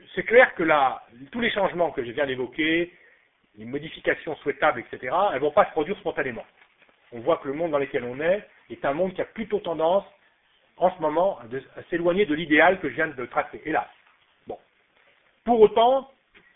c'est clair que tous les changements que je viens d'évoquer, les modifications souhaitables, etc., elles ne vont pas se produire spontanément. On voit que le monde dans lequel on est un monde qui a plutôt tendance, en ce moment, à s'éloigner de l'idéal que je viens de tracer, hélas. Bon. Pour autant,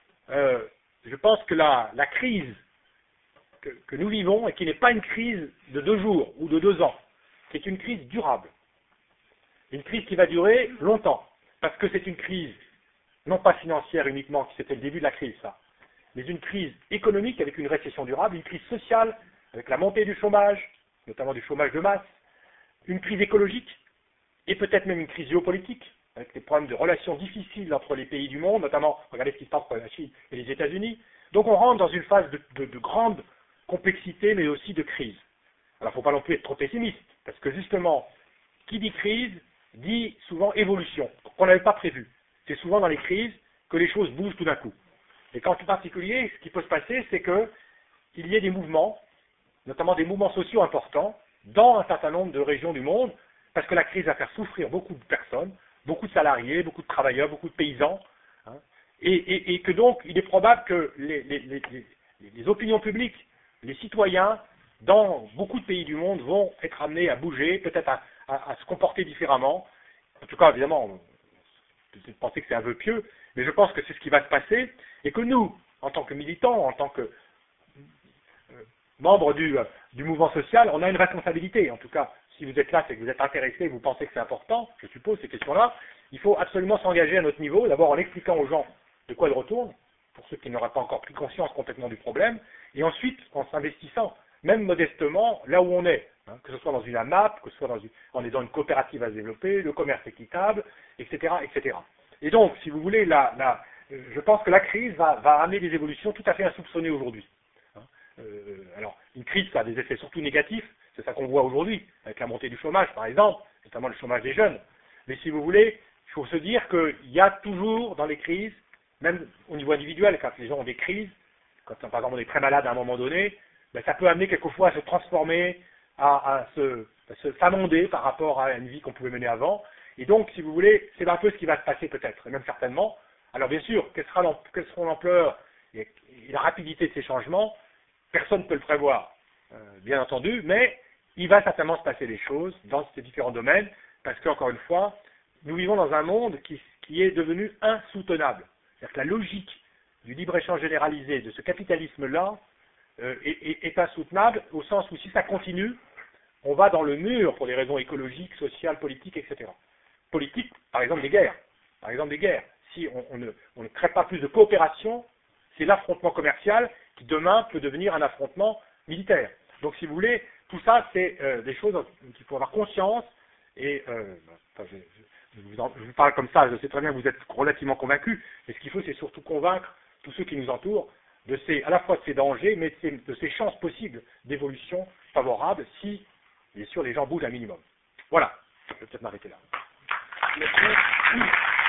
je pense que la crise que nous vivons, et qui n'est pas une crise de 2 jours ou de 2 ans, qui est une crise durable, une crise qui va durer longtemps, parce que c'est une crise, non pas financière uniquement, qui c'était le début de la crise, ça, mais une crise économique avec une récession durable, une crise sociale, avec la montée du chômage, notamment du chômage de masse, une crise écologique, et peut-être même une crise géopolitique, avec des problèmes de relations difficiles entre les pays du monde, notamment, regardez ce qui se passe entre la Chine et les États-Unis. Donc on rentre dans une phase de grande complexité, mais aussi de crise. Alors il ne faut pas non plus être trop pessimiste, parce que justement, qui dit crise, dit souvent évolution, qu'on n'avait pas prévu. C'est souvent dans les crises que les choses bougent tout d'un coup. Et qu'en particulier, ce qui peut se passer, c'est qu'il y ait des mouvements, notamment des mouvements sociaux importants, dans un certain nombre de régions du monde, parce que la crise va faire souffrir beaucoup de personnes, beaucoup de salariés, beaucoup de travailleurs, beaucoup de paysans, hein, et que donc il est probable que les opinions publiques, les citoyens, dans beaucoup de pays du monde, vont être amenés à bouger, peut-être à se comporter différemment. En tout cas, évidemment, peut-être penser que c'est un vœu pieux, mais je pense que c'est ce qui va se passer, et que nous, en tant que militants, en tant que membres du mouvement social, on a une responsabilité. En tout cas, si vous êtes là, c'est que vous êtes intéressés, vous pensez que c'est important, je suppose, ces questions-là. Il faut absolument s'engager à notre niveau, d'abord en expliquant aux gens de quoi ils retournent, pour ceux qui n'auraient pas encore pris conscience complètement du problème, et ensuite en s'investissant, même modestement, là où on est, hein, que ce soit dans une AMAP, que ce soit on est dans une coopérative à se développer, le commerce équitable, etc., etc. Et donc, si vous voulez, je pense que la crise va amener des évolutions tout à fait insoupçonnées aujourd'hui. Alors, une crise, ça a des effets surtout négatifs, c'est ça qu'on voit aujourd'hui, avec la montée du chômage, par exemple, notamment le chômage des jeunes. Mais si vous voulez, il faut se dire qu'il y a toujours dans les crises, même au niveau individuel, quand les gens ont des crises, quand par exemple on est très malade à un moment donné, ben, ça peut amener quelquefois à se transformer, à s'amender par rapport à une vie qu'on pouvait mener avant. Et donc, si vous voulez, c'est un peu ce qui va se passer peut-être, et même certainement. Alors bien sûr, quelle seront l'ampleur et la rapidité de ces changements? Personne ne peut le prévoir, bien entendu, mais il va certainement se passer des choses dans ces différents domaines, parce qu'encore une fois, nous vivons dans un monde qui est devenu insoutenable. C'est-à-dire que la logique du libre-échange généralisé, de ce capitalisme-là, est insoutenable, au sens où si ça continue, on va dans le mur pour des raisons écologiques, sociales, politiques, etc. Politique, par exemple des guerres. Si on ne crée pas plus de coopération, c'est l'affrontement commercial qui demain peut devenir un affrontement militaire. Donc si vous voulez, tout ça c'est des choses dont il faut avoir conscience, et je vous parle comme ça, je sais très bien que vous êtes relativement convaincus, mais ce qu'il faut c'est surtout convaincre tous ceux qui nous entourent à la fois de ces dangers, mais de ces chances possibles d'évolution favorable si, bien sûr, les gens bougent un minimum. Voilà, je vais peut-être m'arrêter là. Merci.